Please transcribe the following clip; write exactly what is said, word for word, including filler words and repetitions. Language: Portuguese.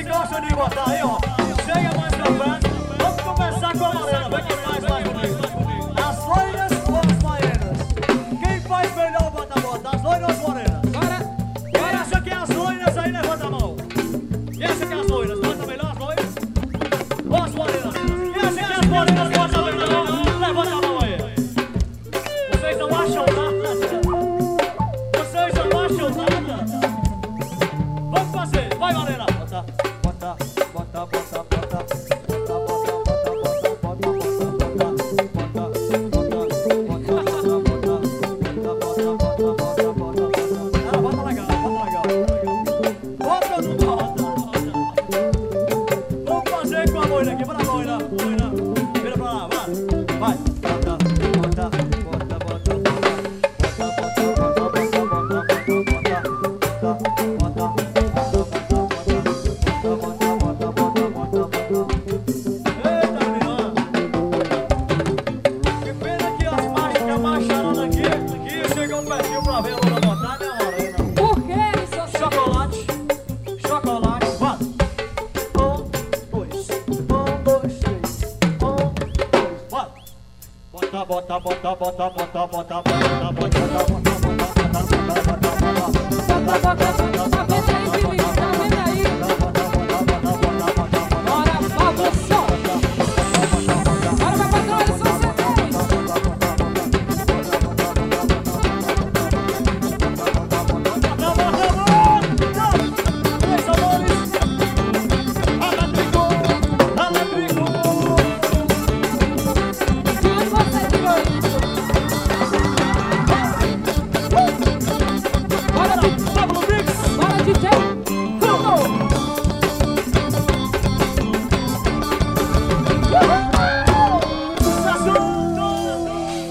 gosta de botar aí, ó. Chega mais pra frente. Vamos começar com a morena. Vem que mais, mais bonito. As loiras ou as morenas? Quem faz melhor bota a bota? As loiras ou as morenas? Bora! Quem acha que é as loiras aí, levanta a mão. Quem acha que é as loiras? Bota melhor as loiras? Ou as morenas? Quem acha que é as morenas? Bota melhor. Levanta a mão aí. Vocês não acham nada? Vocês não acham nada? Vamos fazer. Vai, morena. Bota, bota, bota, bota, bota. Bota, bota, bota, bota, bota, bota, bota, bota, bota, bota, bota, bota, bota, bota, bota, bota, bota, bota, bota,